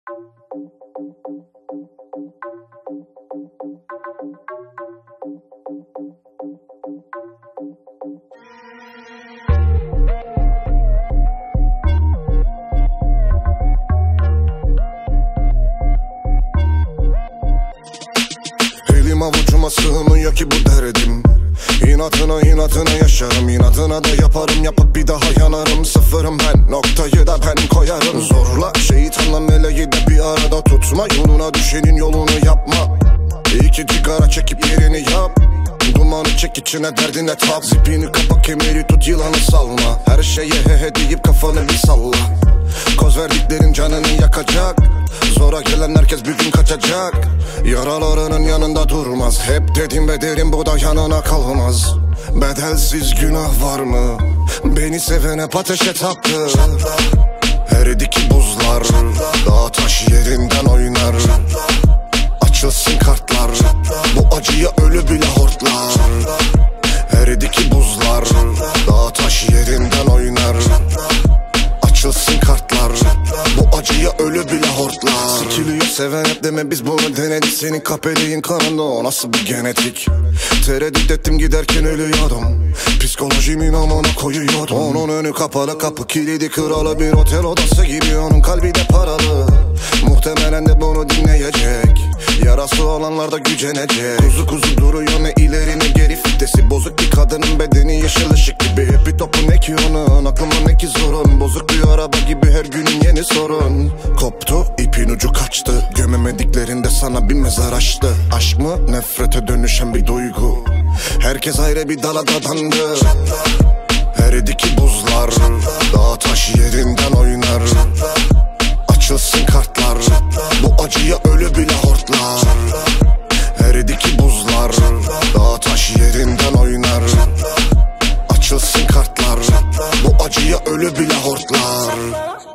Elim avucuma sığmıyor ki bu derdim. İnatına yaşarım, inadına da yaparım. Yapıp bir daha yanarım, sıfırım ben, noktayı da ben koyarım. Zorla şeytanla meleği de bir arada tutma. Yoluna düşenin yolunu yapma. İki sigara çekip yerini yap. Dumanı çek içine, derdine tap. Zipini kapa, kemeri tut, yılanı salma. Her şeye he deyip kafanı bir salla. Koz verdiklerin canını yakacak. Zora gelen herkes bir gün kaçacak. Yaralarının yanında durmaz. Hep dedim ve derim, bu da yanına kalmaz. Bedelsiz günah var mı? Beni seven hep ateşe taktı. Eridi ki buzlar, dağ taş yerinden oynar. Açılsın kartlar, bu acıya ölü bile hortlar. Eridi ki buzlar, dağ taş yerinden oynar. Açılsın kartlar, bu acıya ölü bile hortlar. Sikiliyor seven hep deme, biz bunu denedik. Senin kapeliğin kanında, o nasıl bir genetik? Tereddüt ettim giderken ölüyordum. Psikolojimin amına koyuyordum. Onun önü kapalı, kapı kilidi kralı. Bir otel odası gibi, onun kalbi de paralı. Muhtemelen de bunu dinleyecek. Yarası olanlar da gücenecek. Kuzu duruyor, ne ileri ne geri. Fitesi bozuk bir kadının bedeni yeşil ışık gibi. Hep bir topu ne ki onun, aklıma ne ki zorun. Bozuk bir araba gibi her günün yeni sorun. Koptu, ipin ucu kaçtı. Gömemediklerinde sana bir mezar açtı. Aşk mı, nefrete dönüşen bir duygu. Herkes ayrı bir dala dadandı. Eridi ki buzlar, dağ taş yerinden oynar. Açılsın kartlar, bu acıya ölü bile hortlar. Eridi ki buzlar, dağ taş yerinden oynar. Açılsın kartlar, bu acıya ölü bile hortlar.